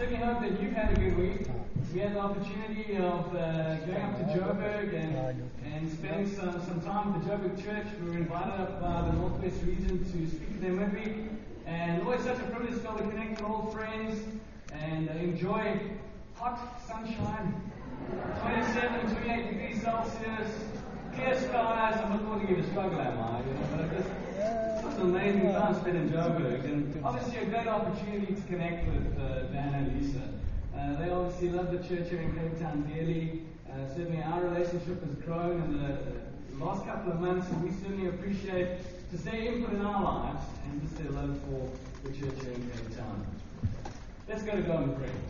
certainly hope that you've had a good week. We had the opportunity of going up to Joburg and spending some time with the Joburg Church. We were invited up by the Northwest region to speak to them midweek. And always such a privilege to be able to connect with old friends and enjoy hot sunshine, 27, 28 degrees Celsius, clear skies. I'm not going to give a struggle, am I? But it's an amazing time spent in Joburg, and obviously a great opportunity to connect with Dan and Lisa. They obviously love the church here in Cape Town dearly. Certainly our relationship has grown in the last couple of months, and we certainly appreciate just their input in our lives and just their love for the church here in Cape Town. Let's go to God and pray.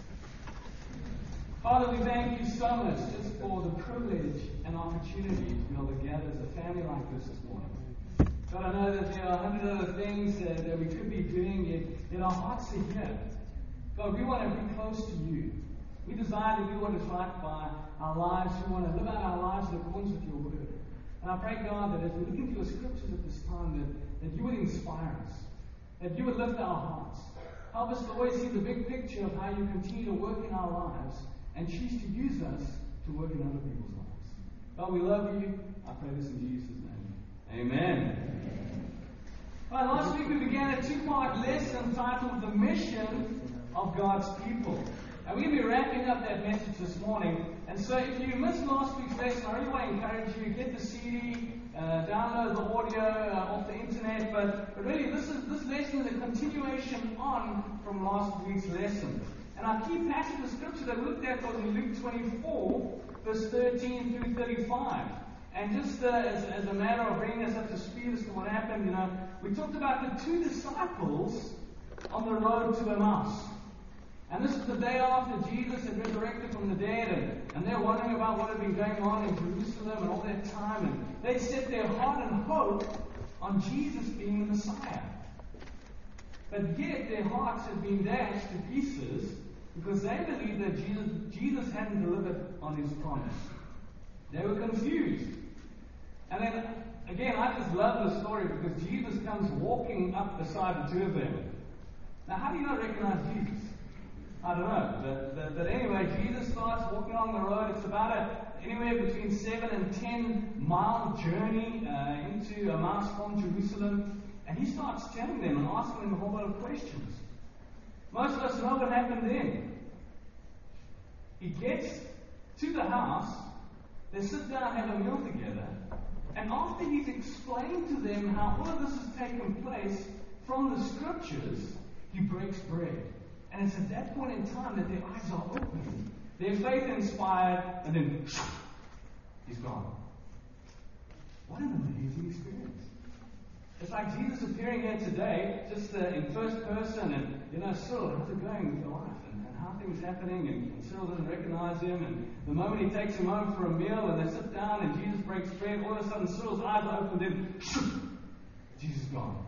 Father, we thank you so much just for the privilege and opportunity to be able to gather as a family like this morning. God, I know that there are 100 other things that we could be doing, yet our hearts are here. God, we want to be close to you. We desire to do what is right by our lives. We want to live out our lives in accordance with your word. And I pray, God, that as we look into your scriptures at this time, that you would inspire us, that you would lift our hearts. Help us to always see the big picture of how you continue to work in our lives and choose to use us to work in other people's lives. God, we love you. I pray this in Jesus' name. Amen. Well, last week we began a two-part lesson titled The Mission of God's People. And we're going to be wrapping up that message this morning. And so if you missed last week's lesson, I really want to encourage you, get the CD, download the audio off the internet. But really, this lesson is a continuation on from last week's lesson. And our key passage of scripture that we looked at was in Luke 24, verse 13 through 35. And just as a matter of bringing us up to speed as to what happened, we talked about the two disciples on the road to Emmaus. And this is the day after Jesus had resurrected from the dead, and they're wondering about what had been going on in Jerusalem and all that time, and they set their heart and hope on Jesus being the Messiah. But yet their hearts had been dashed to pieces because they believed that Jesus hadn't delivered on his promise. They were confused. And then, again, I just love the story because Jesus comes walking up beside the two of them. Now, how do you not recognize Jesus? I don't know. But anyway, Jesus starts walking along the road. It's about anywhere between 7 and 10 mile journey into Emmaus from Jerusalem. And he starts telling them and asking them a whole lot of questions. Most of us know what happened then. He gets to the house. They sit down and have a meal together. And after he's explained to them how all of this has taken place from the scriptures, he breaks bread. And it's at that point in time that their eyes are opened, their faith inspired, and then he's gone. What an amazing experience. It's like Jesus appearing here today, just in first person, and Cyril, how's it going with your life? And how things happening, and Cyril doesn't recognize him, and the moment he takes him home for a meal, and they sit down, and Jesus breaks bread, all of a sudden Cyril's eyes are opened, and Jesus is gone.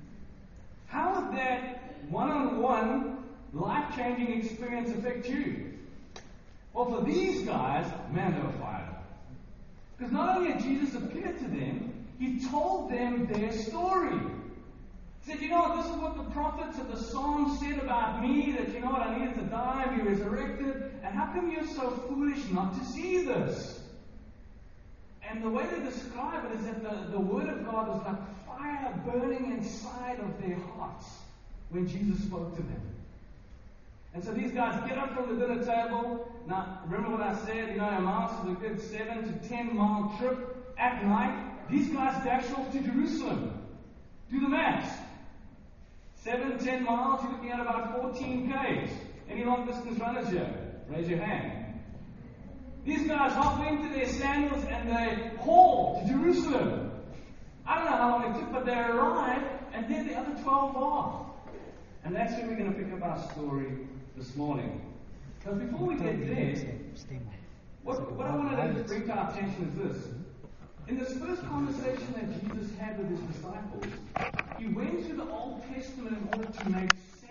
How would that one-on-one life-changing experience affect you? Well, for these guys, man, they were fired up. Because not only had Jesus appeared to them, he told them their story. He said, this is what the prophets of the Psalms said about me, that I needed to die and be resurrected, and how come you're so foolish not to see this? And the way they describe it is that the Word of God was like fire burning inside of their hearts when Jesus spoke to them. And so these guys get up from the dinner table. Now, remember what I said, Emmaus is a good 7 to 10 mile trip at night. These guys dash off to Jerusalem. Do the maths. 7, 10 miles, you're looking at about 14 k's. Any long distance runners here? Raise your hand. These guys hop into their sandals and they haul to Jerusalem. I don't know how long it took, but they arrive, and then the other 12 are. And that's where we're going to pick up our story this morning. Because before we get there, what I wanted to bring to our attention is this. In this first conversation that Jesus had with his disciples, he went through the Old Testament in order to make sense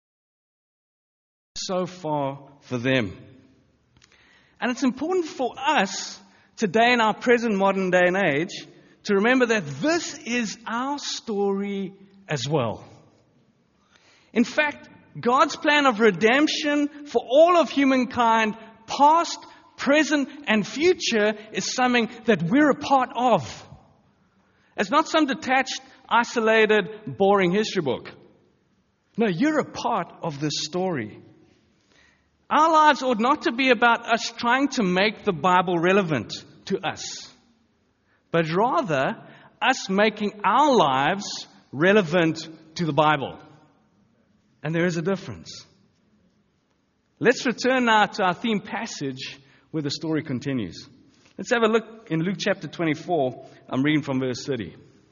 so far for them. And it's important for us today in our present modern day and age to remember that this is our story as well. In fact, God's plan of redemption for all of humankind, past, present, and future, is something that we're a part of. It's not some detached, isolated, boring history book. No, you're a part of this story. Our lives ought not to be about us trying to make the Bible relevant to us, but rather us making our lives relevant to the Bible. And there is a difference. Let's return now to our theme passage where the story continues. Let's have a look in Luke chapter 24. I'm reading from verse 30.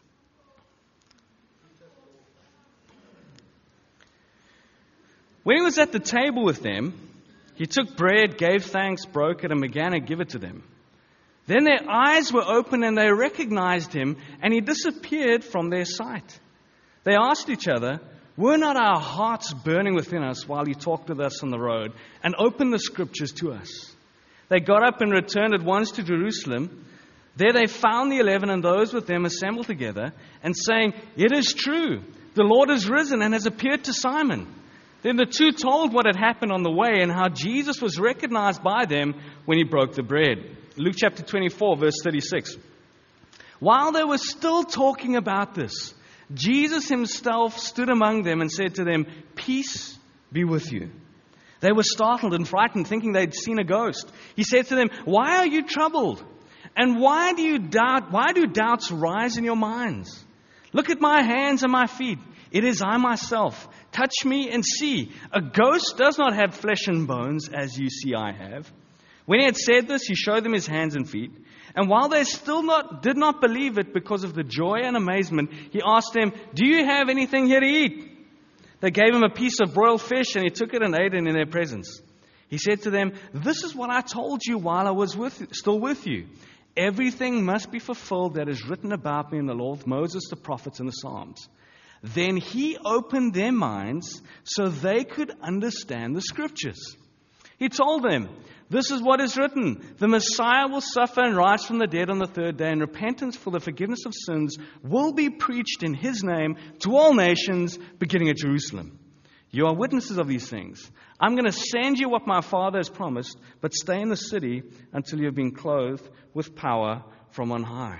When he was at the table with them, he took bread, gave thanks, broke it, and began to give it to them. Then their eyes were opened and they recognized him, and he disappeared from their sight. They asked each other, "Were not our hearts burning within us while he talked with us on the road and opened the scriptures to us?" They got up and returned at once to Jerusalem. There they found the 11 and those with them assembled together and saying, "It is true, the Lord has risen and has appeared to Simon." Then the two told what had happened on the way and how Jesus was recognized by them when he broke the bread. Luke chapter 24, verse 36. While they were still talking about this, Jesus himself stood among them and said to them, "Peace be with you." They were startled and frightened, thinking they'd seen a ghost. He said to them, "Why are you troubled? And why do doubts rise in your minds? Look at my hands and my feet. It is I myself. Touch me and see. A ghost does not have flesh and bones, as you see I have." When he had said this, he showed them his hands and feet. And while they still did not believe it because of the joy and amazement, he asked them, "Do you have anything here to eat?" They gave him a piece of broiled fish, and he took it and ate it in their presence. He said to them, "This is what I told you while I was still with you. Everything must be fulfilled that is written about me in the law of Moses, the prophets, and the Psalms." Then he opened their minds so they could understand the scriptures. He told them, "This is what is written. The Messiah will suffer and rise from the dead on the third day, and repentance for the forgiveness of sins will be preached in his name to all nations, beginning at Jerusalem. You are witnesses of these things. I'm going to send you what my Father has promised, but stay in the city until you have been clothed with power from on high."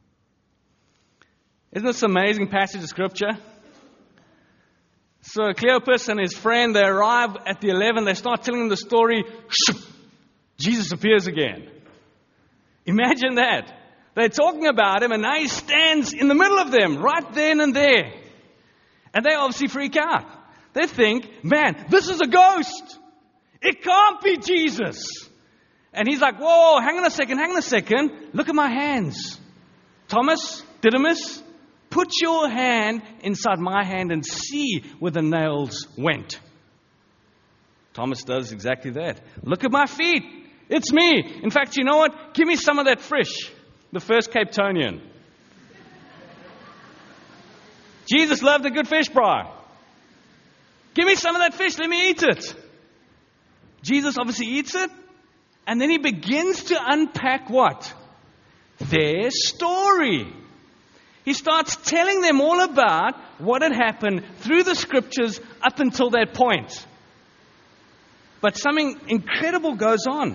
Isn't this an amazing passage of Scripture? So Cleopas and his friend, they arrive at the 11. They start telling them the story. Jesus appears again. Imagine that. They're talking about him, and now he stands in the middle of them, right then and there. And they obviously freak out. They think, "Man, this is a ghost. It can't be Jesus." And he's like, "Whoa, hang on a second. Look at my hands. Thomas, Didymus, put your hand inside my hand and see where the nails went." Thomas does exactly that. "Look at my feet. It's me. In fact, you know what? Give me some of that fish." The first Cape Townian. Jesus loved a good fish fry. "Give me some of that fish. Let me eat it." Jesus obviously eats it. And then he begins to unpack what? Their story. He starts telling them all about what had happened through the scriptures up until that point. But something incredible goes on.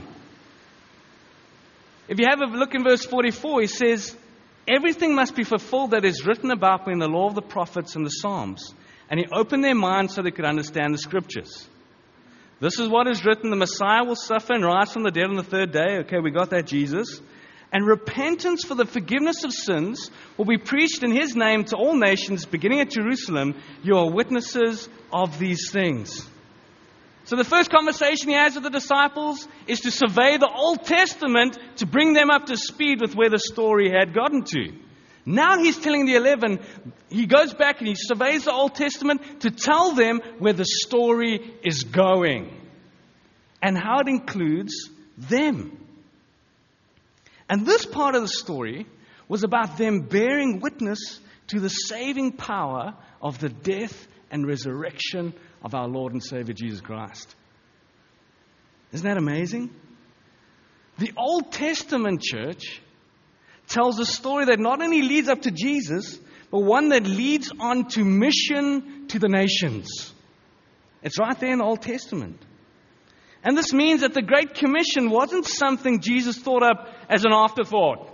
If you have a look in verse 44, he says, "Everything must be fulfilled that is written about me in the law of the prophets and the Psalms." And he opened their minds so they could understand the scriptures. This is what is written: the Messiah will suffer and rise from the dead on the third day. Okay, we got that, Jesus. And repentance for the forgiveness of sins will be preached in his name to all nations, beginning at Jerusalem. You are witnesses of these things. So the first conversation he has with the disciples is to survey the Old Testament to bring them up to speed with where the story had gotten to. Now he's telling the 11, he goes back and he surveys the Old Testament to tell them where the story is going and how it includes them. And this part of the story was about them bearing witness to the saving power of the death and resurrection of our Lord and Savior Jesus Christ. Isn't that amazing? The Old Testament church tells a story that not only leads up to Jesus, but one that leads on to mission to the nations. It's right there in the Old Testament. And this means that the Great Commission wasn't something Jesus thought up as an afterthought.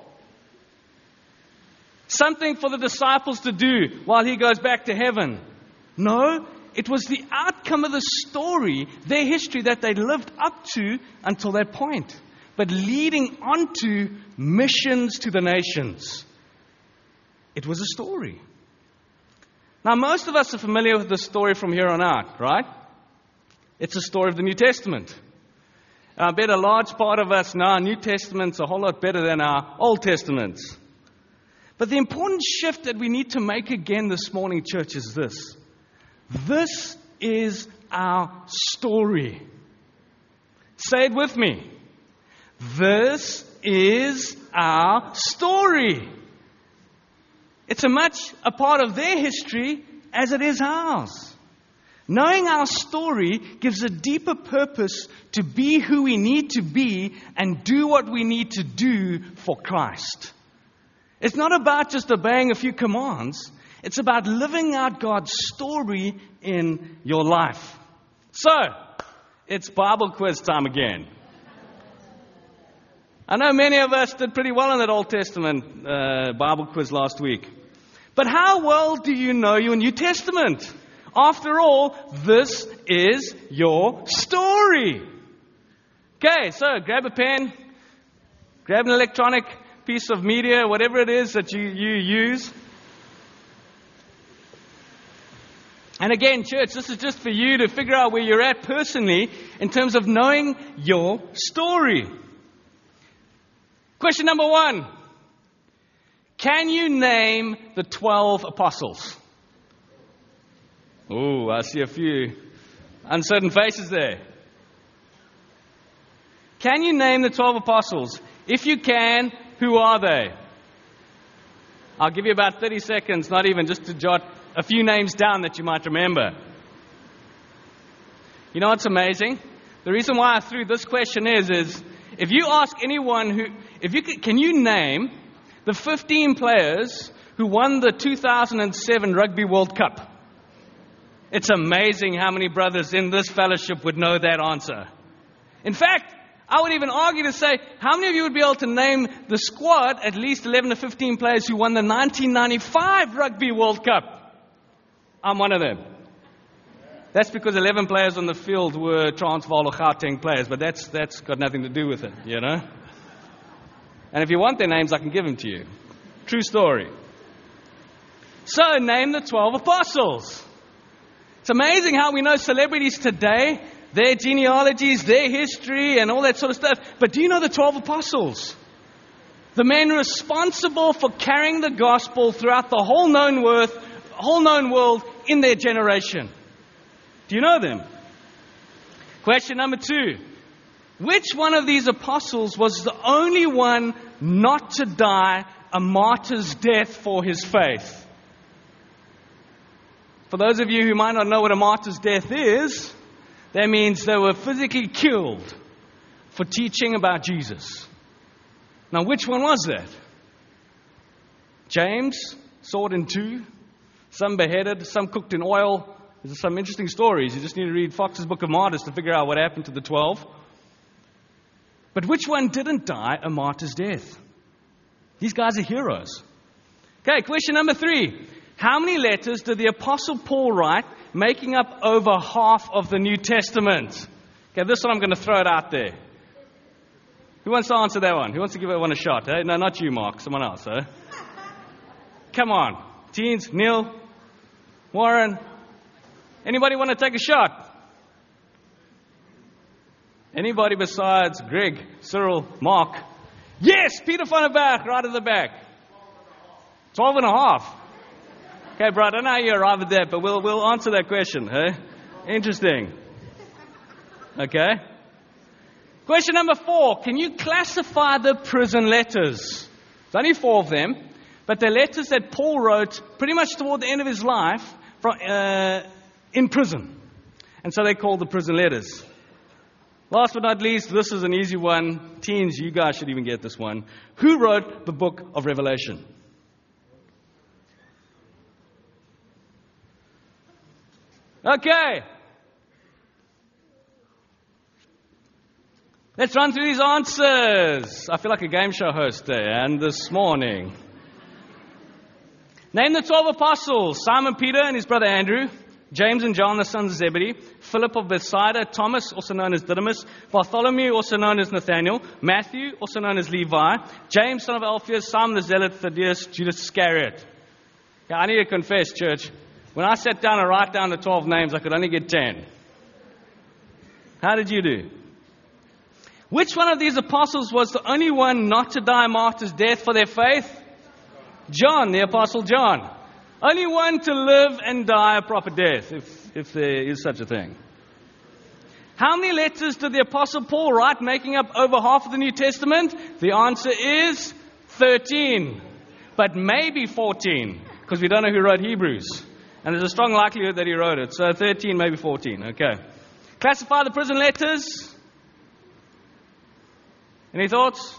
Something for the disciples to do while he goes back to heaven. No, it was the outcome of the story, their history that they lived up to until that point. But leading on to missions to the nations. It was a story. Now, most of us are familiar with the story from here on out, right? It's a story of the New Testament. I bet a large part of us know our New Testament's a whole lot better than our Old Testaments. But the important shift that we need to make again this morning, church, is this. This is our story. Say it with me. This is our story. It's as much a part of their history as it is ours. Knowing our story gives a deeper purpose to be who we need to be and do what we need to do for Christ. It's not about just obeying a few commands. It's about living out God's story in your life. So, it's Bible quiz time again. I know many of us did pretty well in that Old Testament Bible quiz last week. But how well do you know your New Testament? After all, this is your story. Okay, so grab a pen, grab an electronic piece of media, whatever it is that you use. And again, church, this is just for you to figure out where you're at personally in terms of knowing your story. Question number 1. Can you name the 12 apostles? Oh, I see a few uncertain faces there. Can you name the 12 apostles? If you can, who are they? I'll give you about 30 seconds, not even, just to jot a few names down that you might remember. You know what's amazing? The reason why I threw this question is if you ask anyone can you name the 15 players who won the 2007 Rugby World Cup? It's amazing how many brothers in this fellowship would know that answer. In fact, I would even argue to say, how many of you would be able to name the squad, at least 11 to 15 players who won the 1995 Rugby World Cup? I'm one of them. That's because 11 players on the field were Transvaal or Gauteng players, but that's got nothing to do with it, you know? And if you want their names, I can give them to you. True story. So, name the 12 apostles. It's amazing how we know celebrities today, their genealogies, their history, and all that sort of stuff. But do you know the 12 apostles? The men responsible for carrying the gospel throughout the whole known world in their generation. Do you know them? Question number 2. Which one of these apostles was the only one not to die a martyr's death for his faith? For those of you who might not know what a martyr's death is, that means they were physically killed for teaching about Jesus. Now, which one was that? James, sword in two, some beheaded, some cooked in oil. There's some interesting stories. You just need to read Fox's Book of Martyrs to figure out what happened to the 12. But which one didn't die a martyr's death? These guys are heroes. Okay, question number 3. How many letters did the Apostle Paul write, making up over half of the New Testament? Okay, this one I'm going to throw it out there. Who wants to answer that one? Who wants to give that one a shot? Eh? No, not you, Mark. Someone else. Eh? Come on. Teens, Neil, Warren. Anybody want to take a shot? Anybody besides Greg, Cyril, Mark? Yes, Peter van der Berg, right at the back. 12 and a half. Okay, bro, I don't know how you arrived at that, but we'll answer that question. Eh? Interesting. Okay. Question number 4. Can you classify the prison letters? There's only 4 of them, but the letters that Paul wrote pretty much toward the end of his life in prison. And so they're called the prison letters. Last but not least, this is an easy one. Teens, you guys should even get this one. Who wrote the book of Revelation? Okay. Let's run through these answers. I feel like a game show host there, and this morning. Name the 12 apostles: Simon Peter and his brother Andrew, James and John, the sons of Zebedee, Philip of Bethsaida, Thomas, also known as Didymus, Bartholomew, also known as Nathanael, Matthew, also known as Levi, James, son of Alphaeus, Simon the Zealot, Thaddeus, Judas Iscariot. Yeah, I need to confess, church, when I sat down and write down the 12 names, I could only get 10. How did you do? Which one of these apostles was the only one not to die a martyr's death for their faith? John, the apostle John. Only one to live and die a proper death, if there is such a thing. How many letters did the apostle Paul write, making up over half of the New Testament? The answer is 13. But maybe 14, because we don't know who wrote Hebrews. And there's a strong likelihood that he wrote it. So 13, maybe 14. Okay. Classify the prison letters. Any thoughts?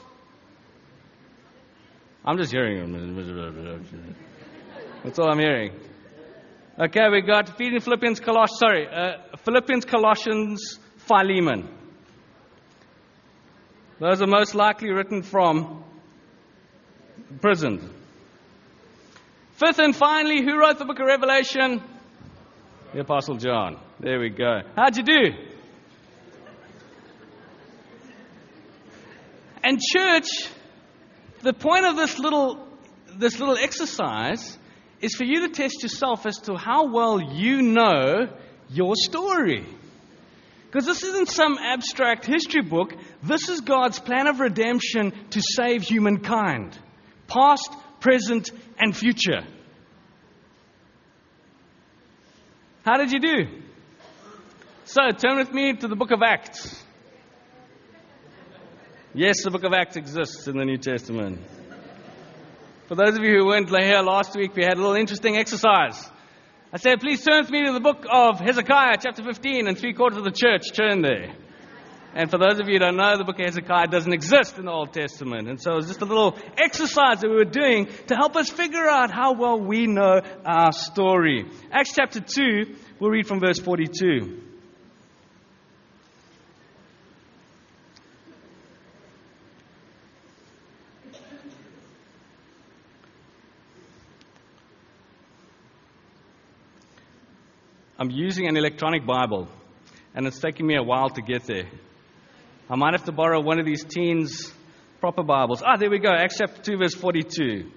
I'm just hearing them. That's all I'm hearing. Okay, we got Philippians, Colossians, Philemon. Those are most likely written from prison. Fifth and finally, who wrote the book of Revelation? The Apostle John. There we go. How'd you do? And church, the point of this little exercise is for you to test yourself as to how well you know your story. Because this isn't some abstract history book. This is God's plan of redemption to save humankind. Past, present, and future. How did you do? So, turn with me to the book of Acts. Yes, the book of Acts exists in the New Testament. For those of you who weren't here last week, we had a little interesting exercise. I said, please turn with me to the book of Hezekiah, chapter 15, and 3/4 of the church turn there. And for those of you who don't know, the book of Hezekiah doesn't exist in the Old Testament. And so it was just a little exercise that we were doing to help us figure out how well we know our story. Acts chapter 2, we'll read from verse 42. I'm using an electronic Bible, and it's taking me a while to get there. I might have to borrow one of these teens' proper Bibles. There we go, Acts chapter 2, verse 42.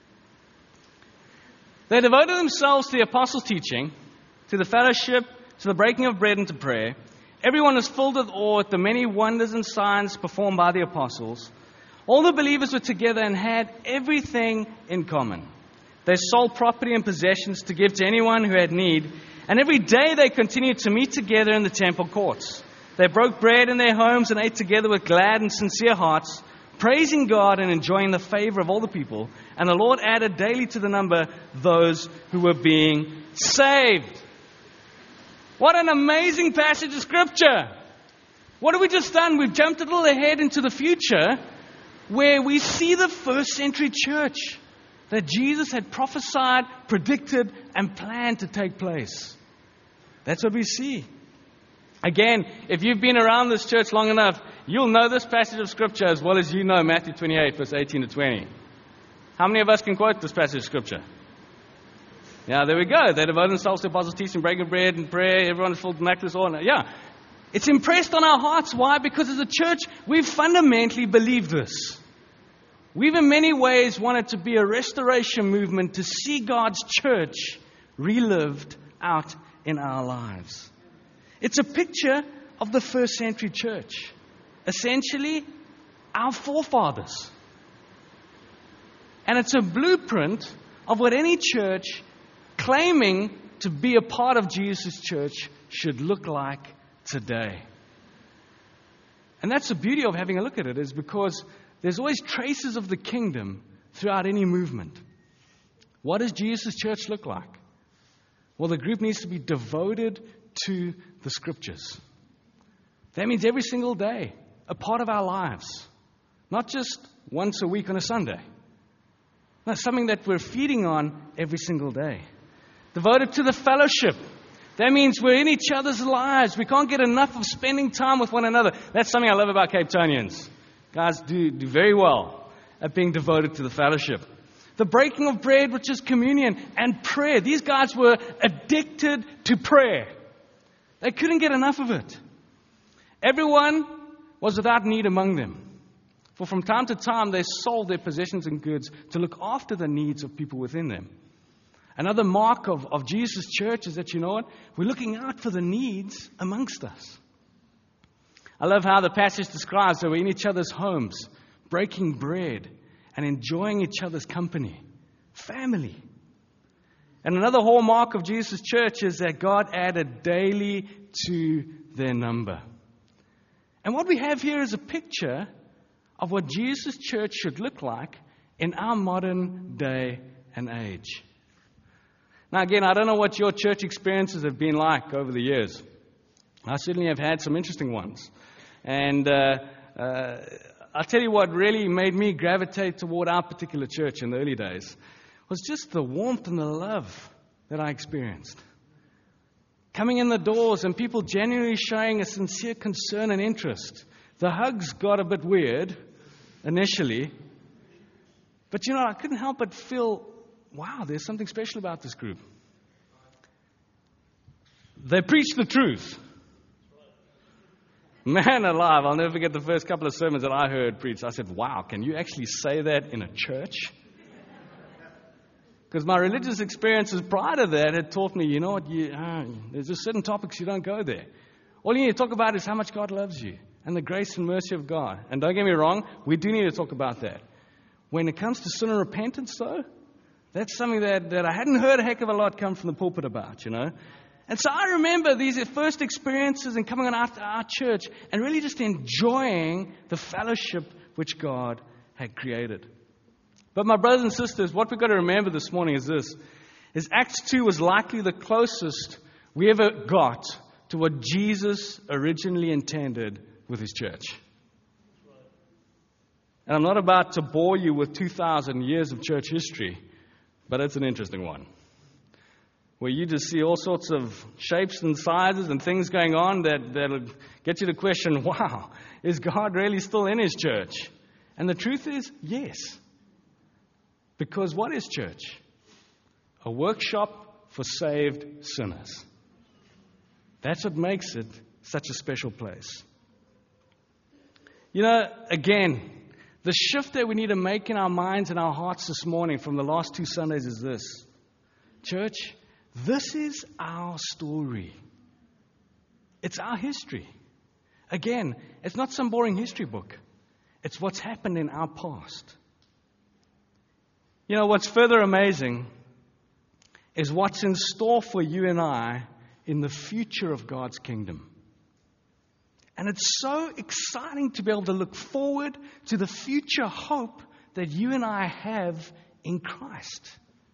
They devoted themselves to the apostles' teaching, to the fellowship, to the breaking of bread and to prayer. Everyone was filled with awe at the many wonders and signs performed by the apostles. All the believers were together and had everything in common. They sold property and possessions to give to anyone who had need. And every day they continued to meet together in the temple courts. They broke bread in their homes and ate together with glad and sincere hearts, praising God and enjoying the favor of all the people. And the Lord added daily to the number those who were being saved. What an amazing passage of Scripture. What have we just done? We've jumped a little ahead into the future where we see the first century church that Jesus had prophesied, predicted, and planned to take place. That's what we see. Again, if you've been around this church long enough, you'll know this passage of Scripture as well as you know Matthew 28, verse 18 to 20. How many of us can quote this passage of Scripture? Yeah, there we go. They devoted themselves to apostles' teaching, breaking bread and prayer. Everyone is full of miraculous honor. Yeah. It's impressed on our hearts. Why? Because as a church, we fundamentally believe this. We've in many ways wanted to be a restoration movement to see God's church relived out in our lives. It's a picture of the first century church. Essentially, our forefathers. And it's a blueprint of what any church claiming to be a part of Jesus' church should look like today. And that's the beauty of having a look at it, is because there's always traces of the kingdom throughout any movement. What does Jesus' church look like? Well, the group needs to be devoted to the Scriptures. That means every single day, a part of our lives. Not just once a week on a Sunday. No, something that we're feeding on every single day. Devoted to the fellowship. That means we're in each other's lives. We can't get enough of spending time with one another. That's something I love about Cape Townians. Guys do very well at being devoted to the fellowship. The breaking of bread, which is communion, and prayer. These guys were addicted to prayer. They couldn't get enough of it. Everyone was without need among them. For from time to time, they sold their possessions and goods to look after the needs of people within them. Another mark of Jesus' church is that, you know what? We're looking out for the needs amongst us. I love how the passage describes that we're in each other's homes, breaking bread and enjoying each other's company. Family. And another hallmark of Jesus' church is that God added daily to their number. And what we have here is a picture of what Jesus' church should look like in our modern day and age. Now again, I don't know what your church experiences have been like over the years. I certainly have had some interesting ones. And I'll tell you what really made me gravitate toward our particular church in the early days was just the warmth and the love that I experienced. Coming in the doors and people genuinely showing a sincere concern and interest. The hugs got a bit weird initially. But you know, I couldn't help but feel, wow, there's something special about this group. They preach the truth. Man alive, I'll never forget the first couple of sermons that I heard preached. I said, wow, can you actually say that in a church? Because my religious experiences prior to that had taught me, you know what, there's just certain topics you don't go there. All you need to talk about is how much God loves you and the grace and mercy of God. And don't get me wrong, we do need to talk about that. When it comes to sin and repentance, though, that's something that I hadn't heard a heck of a lot come from the pulpit about, you know. And so I remember these first experiences and coming on after our church and really just enjoying the fellowship which God had created. But my brothers and sisters, what we've got to remember this morning is this, is Acts 2 was likely the closest we ever got to what Jesus originally intended with his church. And I'm not about to bore you with 2,000 years of church history, but it's an interesting one. Where you just see all sorts of shapes and sizes and things going on that'll get you to question, wow, is God really still in his church? And the truth is, yes. Because what is church? A workshop for saved sinners. That's what makes it such a special place. You know, again, the shift that we need to make in our minds and our hearts this morning from the last 2 Sundays is this. Church, this is our story. It's our history. Again, it's not some boring history book. It's what's happened in our past. You know, what's further amazing is what's in store for you and I in the future of God's kingdom. And it's so exciting to be able to look forward to the future hope that you and I have in Christ.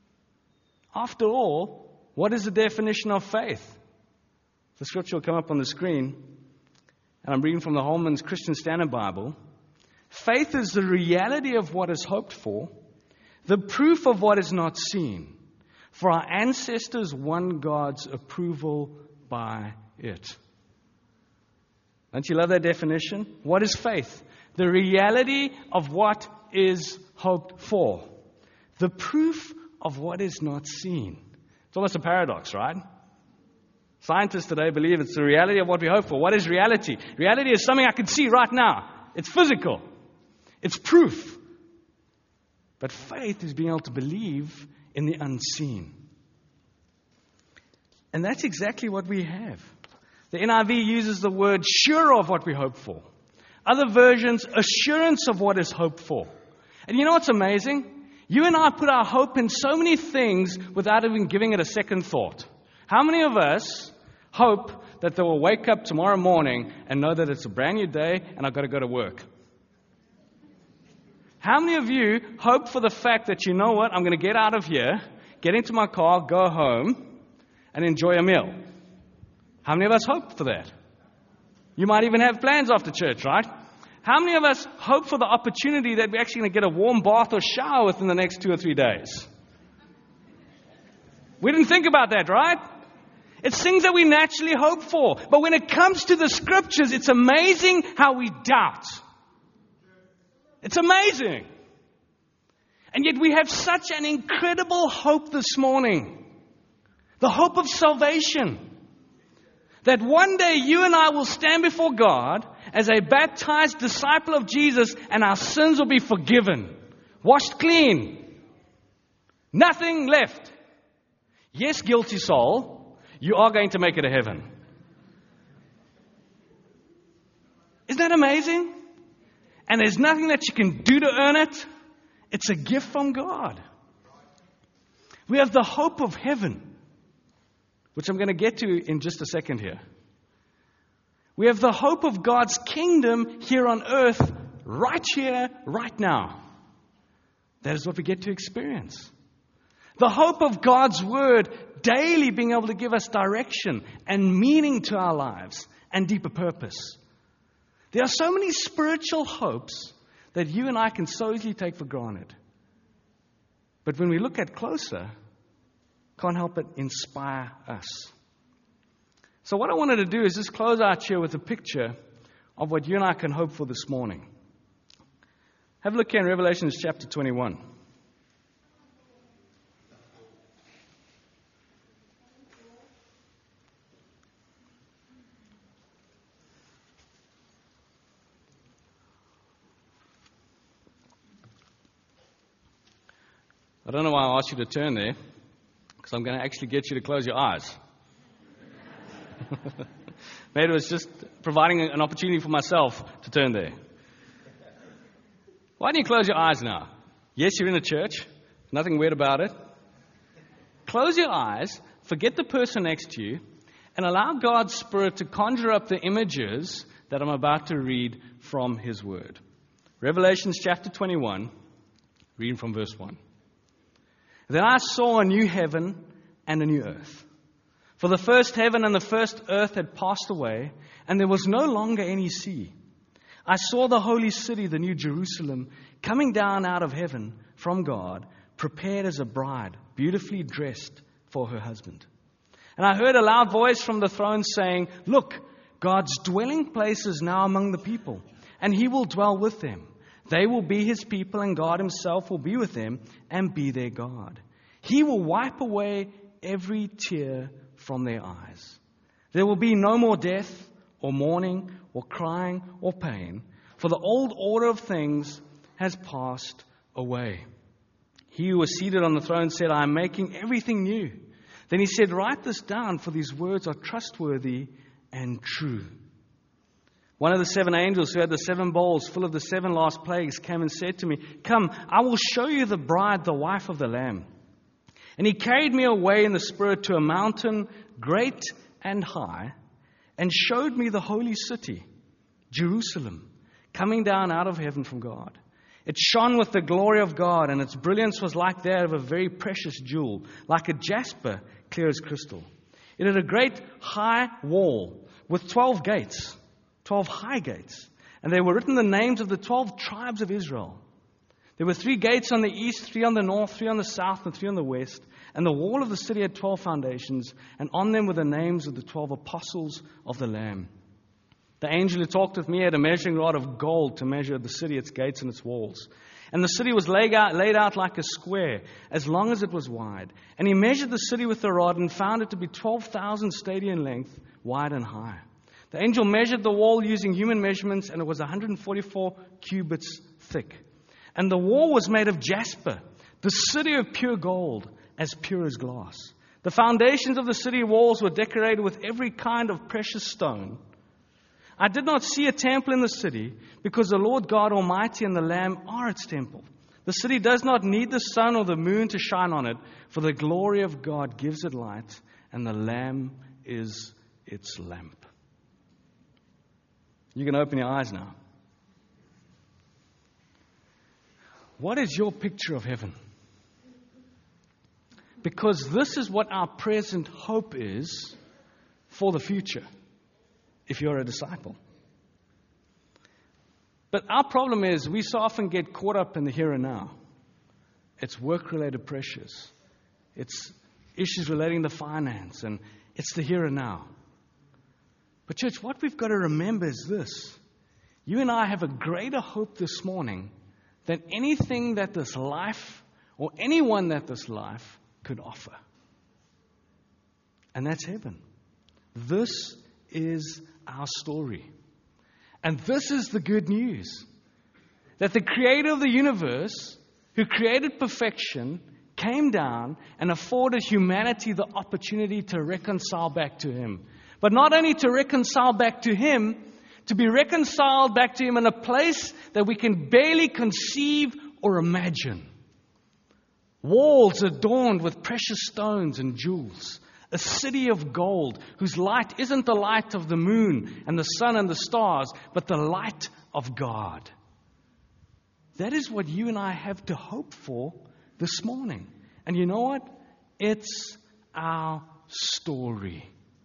After all, what is the definition of faith? The scripture will come up on the screen. And I'm reading from the Holman's Christian Standard Bible. Faith is the reality of what is hoped for, the proof of what is not seen. For our ancestors won God's approval by it. Don't you love that definition? What is faith? The reality of what is hoped for. The proof of what is not seen. It's almost a paradox, right? Scientists today believe it's the reality of what we hope for. What is reality? Reality is something I can see right now. It's physical. It's proof. But faith is being able to believe in the unseen. And that's exactly what we have. The NIV uses the word sure of what we hope for. Other versions, assurance of what is hoped for. And you know what's amazing? You and I put our hope in so many things without even giving it a second thought. How many of us hope that they will wake up tomorrow morning and know that it's a brand new day and I've got to go to work? How many of you hope for the fact that, you know what, I'm going to get out of here, get into my car, go home, and enjoy a meal? How many of us hope for that? You might even have plans after church, right? How many of us hope for the opportunity that we're actually going to get a warm bath or shower within the next 2 or 3 days? We didn't think about that, right? It's things that we naturally hope for. But when it comes to the Scriptures, it's amazing how we doubt. It's amazing. And yet we have such an incredible hope this morning. The hope of salvation. That one day you and I will stand before God as a baptized disciple of Jesus, and our sins will be forgiven. Washed clean. Nothing left. Yes, guilty soul, you are going to make it to heaven. Isn't that amazing? And there's nothing that you can do to earn it. It's a gift from God. We have the hope of heaven, which I'm going to get to in just a second here. We have the hope of God's kingdom here on earth, right here, right now. That is what we get to experience. The hope of God's Word daily being able to give us direction and meaning to our lives and deeper purpose. There are so many spiritual hopes that you and I can so easily take for granted. But when we look at closer, can't help but inspire us. So what I wanted to do is just close out here with a picture of what you and I can hope for this morning. Have a look here in Revelation chapter 21. I don't know why I asked you to turn there, because I'm going to actually get you to close your eyes. Maybe it was just providing an opportunity for myself to turn there. Why don't you close your eyes now? Yes, you're in a church. Nothing weird about it. Close your eyes, forget the person next to you, and allow God's Spirit to conjure up the images that I'm about to read from His Word. Revelation chapter 21, reading from verse 1. Then I saw a new heaven and a new earth. For the first heaven and the first earth had passed away, and there was no longer any sea. I saw the holy city, the new Jerusalem, coming down out of heaven from God, prepared as a bride, beautifully dressed for her husband. And I heard a loud voice from the throne saying, "Look, God's dwelling place is now among the people, and He will dwell with them. They will be His people, and God Himself will be with them and be their God. He will wipe away every tear from their eyes. There will be no more death, or mourning, or crying, or pain, for the old order of things has passed away." He who was seated on the throne said, "I am making everything new." Then He said, "Write this down, for these words are trustworthy and true." One of the seven angels who had the seven bowls full of the seven last plagues came and said to me, "Come, I will show you the bride, the wife of the Lamb." And He carried me away in the Spirit to a mountain great and high, and showed me the holy city, Jerusalem, coming down out of heaven from God. It shone with the glory of God, and its brilliance was like that of a very precious jewel, like a jasper, clear as crystal. It had a great high wall with 12 gates, 12 high gates, and they were written the names of the 12 tribes of Israel. There were 3 gates on the east, 3 on the north, 3 on the south, and 3 on the west. And the wall of the city had 12 foundations, and on them were the names of the 12 apostles of the Lamb. The angel who talked with me had a measuring rod of gold to measure the city, its gates, and its walls. And the city was laid out like a square, as long as it was wide. And he measured the city with the rod and found it to be 12,000 stadia in length, wide and high. The angel measured the wall using human measurements, and it was 144 cubits thick. And the wall was made of jasper, the city of pure gold, as pure as glass. The foundations of the city walls were decorated with every kind of precious stone. I did not see a temple in the city, because the Lord God Almighty and the Lamb are its temple. The city does not need the sun or the moon to shine on it, for the glory of God gives it light, and the Lamb is its lamp. You can open your eyes now. What is your picture of heaven? Because this is what our present hope is for the future, if you're a disciple. But our problem is we so often get caught up in the here and now. It's work-related pressures. It's issues relating to finance. And It's the here and now. But church, what we've got to remember is this. You and I have a greater hope this morning than anything that this life or anyone that this life could offer. And that's heaven. This is our story. And this is the good news. That the creator of the universe, who created perfection, came down and afforded humanity the opportunity to reconcile back to Him. But not only to reconcile back to Him, to be reconciled back to Him in a place that we can barely conceive or imagine. Walls adorned with precious stones and jewels. A city of gold whose light isn't the light of the moon and the sun and the stars, but the light of God. That is what you and I have to hope for this morning. And you know what? It's our story.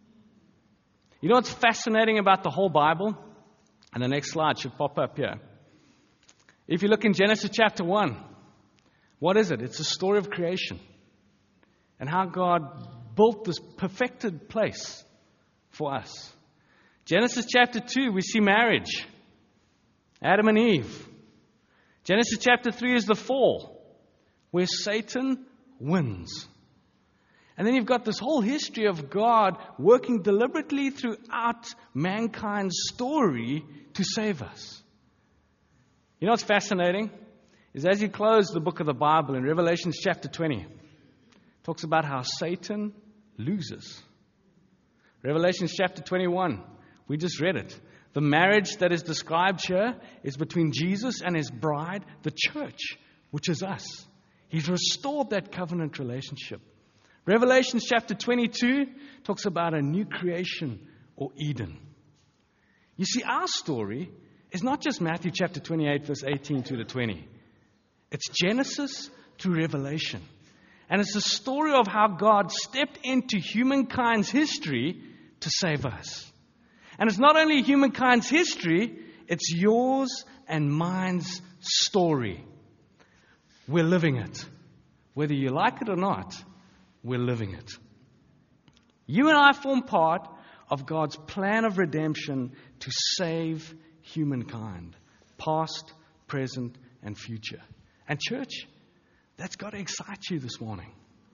You know what's fascinating about the whole Bible? And the next slide should pop up here. If you look in Genesis chapter 1, what is it? It's a story of creation. And how God built this perfected place for us. Genesis chapter 2, we see marriage. Adam and Eve. Genesis chapter 3 is the fall, where Satan wins. And then you've got this whole history of God working deliberately throughout mankind's story to save us. You know what's fascinating? Is as you close the book of the Bible in Revelation chapter 20, it talks about how Satan loses. Revelation chapter 21, we just read it. The marriage that is described here is between Jesus and His bride, the church, which is us. He's restored that covenant relationship. Revelation chapter 22 talks about a new creation or Eden. You see, our story is not just Matthew chapter 28, verse 18 to the 20. It's Genesis to Revelation. And it's a story of how God stepped into humankind's history to save us. And it's not only humankind's history, it's yours and mine's story. We're living it. Whether you like it or not, we're living it. You and I form part of God's plan of redemption to save humankind, past, present, and future. And church, that's got to excite you this morning.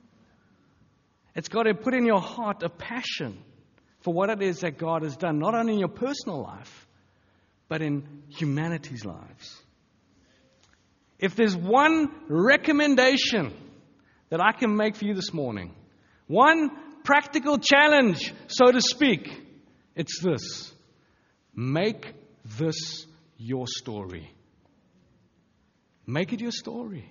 It's got to put in your heart a passion for what it is that God has done, not only in your personal life, but in humanity's lives. If there's one recommendation that I can make for you this morning, one practical challenge, so to speak, it's this. Make this your story. Make it your story.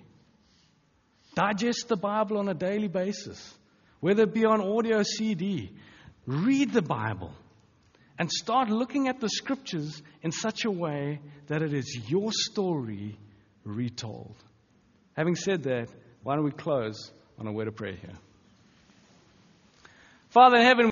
Digest the Bible on a daily basis, whether it be on audio or CD. Read the Bible and start looking at the Scriptures in such a way that it is your story retold. Having said that, why don't we close on a word of prayer here? Father in heaven,